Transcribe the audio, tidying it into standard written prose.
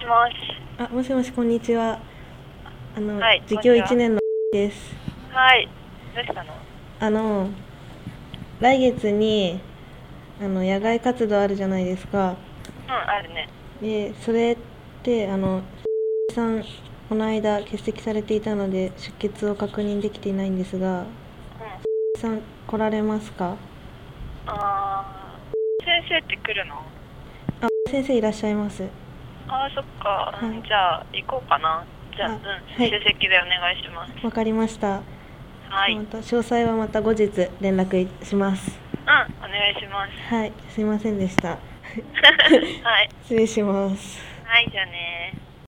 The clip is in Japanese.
もしもし、こんにちは。 はい、 自供1年のです。 はい、どうしたの？ 来月に野外活動あるじゃないですか。 あるね。 で、それってさんこの間欠席されていたので出欠を確認できていないんですが、さん来られますか？ 先生って来るの？ 先生いらっしゃいます。 そっか、 はい、 じゃあ行こうかな。じゃあ、 はい、 出席でお願いします。 わかりました。 はい。 詳細はまた後日連絡します。 お願いします。 はい、すいませんでした。 はい。 失礼します。 はい、じゃあね。